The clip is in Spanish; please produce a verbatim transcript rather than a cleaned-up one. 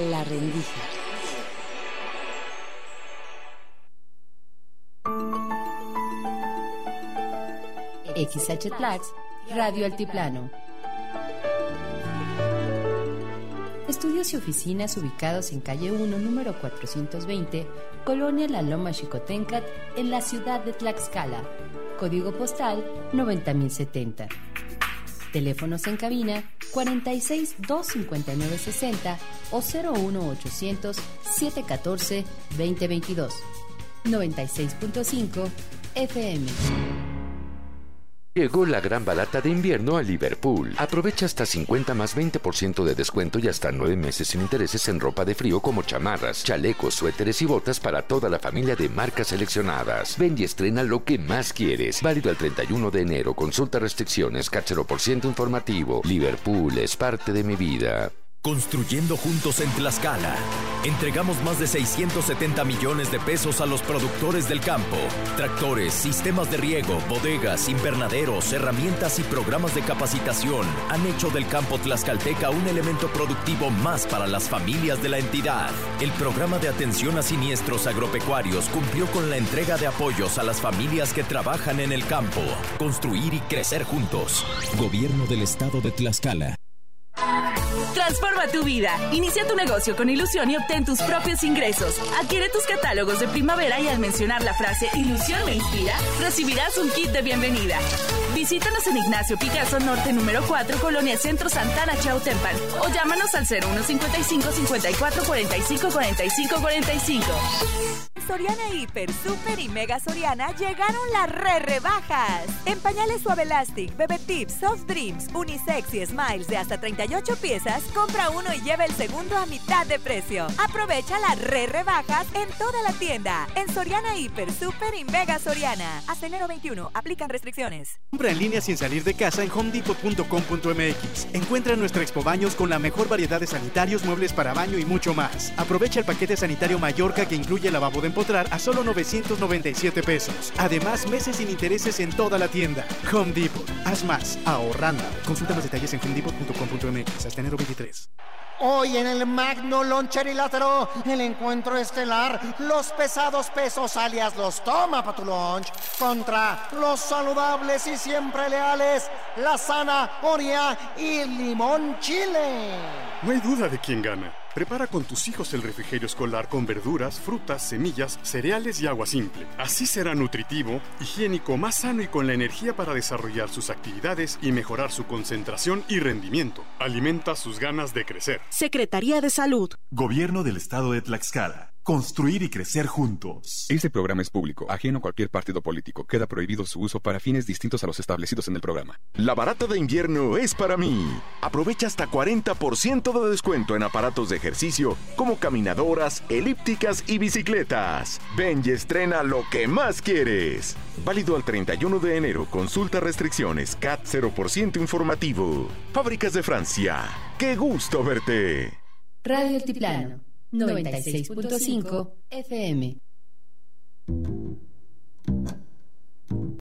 La Rendija. X H Tlax, Radio Altiplano. Estudios y oficinas ubicados en calle uno, número cuatrocientos veinte, Colonia La Loma Xicoténcat, en la ciudad de Tlaxcala. Código postal noventa mil setenta. Teléfonos en cabina cuarenta y seis, dos cincuenta y nueve sesenta o cero uno ochocientos, setecientos catorce, veinte veintidós. noventa y seis punto cinco F M. Llegó la gran barata de invierno a Liverpool. Aprovecha hasta cincuenta más veinte por ciento de descuento y hasta nueve meses sin intereses en ropa de frío como chamarras, chalecos, suéteres y botas para toda la familia de marcas seleccionadas. Ven y estrena lo que más quieres. Válido al treinta y uno de enero. Consulta restricciones. C A T cero por ciento informativo. Liverpool es parte de mi vida. Construyendo juntos en Tlaxcala. Entregamos más de seiscientos setenta millones de pesos a los productores del campo. Tractores, sistemas de riego, bodegas, invernaderos, herramientas y programas de capacitación han hecho del campo tlaxcalteca un elemento productivo más para las familias de la entidad. El programa de atención a siniestros agropecuarios cumplió con la entrega de apoyos a las familias que trabajan en el campo. Construir y crecer juntos. Gobierno del Estado de Tlaxcala. Transforma tu vida. Inicia tu negocio con ilusión y obtén tus propios ingresos. Adquiere tus catálogos de primavera y al mencionar la frase "Ilusión me inspira", recibirás un kit de bienvenida. Visítanos en Ignacio Picasso Norte número cuatro, Colonia Centro Santana, Chautempan, o llámanos al cero uno cincuenta y cinco, cincuenta y cuatro, cuarenta y cinco, cuarenta y cinco, cuarenta y cinco. Soriana Hiper, Super y Mega Soriana llegaron las re rebajas. En pañales Suave Elastic, Bebé Tips, Soft Dreams, Unisex y Smiles de hasta treinta y ocho piezas, compra uno y lleva el segundo a mitad de precio. Aprovecha las re rebajas en toda la tienda. En Soriana Hiper, Super y Mega Soriana. Hasta enero veintiuno, aplican restricciones. Compra en línea sin salir de casa en home depot punto com punto m x. Encuentra nuestra Expo Baños con la mejor variedad de sanitarios, muebles para baño y mucho más. Aprovecha el paquete sanitario Mallorca que incluye lavabo de empotrar a solo novecientos noventa y siete pesos. Además, meses sin intereses en toda la tienda. Home Depot. Haz más ahorrando. Consulta más detalles en home depot punto com punto m x hasta enero veintitrés. Hoy en el Magno Loncherilátero, el encuentro estelar, los pesados pesos alias los toma pa' tu lunch, contra los saludables y siempre leales, la zanahoria y limón chile. No hay duda de quién gana. Prepara con tus hijos el refrigerio escolar con verduras, frutas, semillas, cereales y agua simple. Así será nutritivo, higiénico, más sano y con la energía para desarrollar sus actividades y mejorar su concentración y rendimiento. Alimenta sus ganas de crecer. Secretaría de Salud. Gobierno del Estado de Tlaxcala. Construir y crecer juntos. Este programa es público, ajeno a cualquier partido político. Queda prohibido su uso para fines distintos a los establecidos en el programa. La barata de invierno es para mí. Aprovecha hasta cuarenta por ciento de descuento en aparatos de ejercicio como caminadoras, elípticas y bicicletas. Ven y estrena lo que más quieres. Válido al treinta y uno de enero. Consulta restricciones. C A T cero por ciento informativo. Fábricas de Francia. ¡Qué gusto verte! Radio Altiplano noventa y seis punto cinco F M.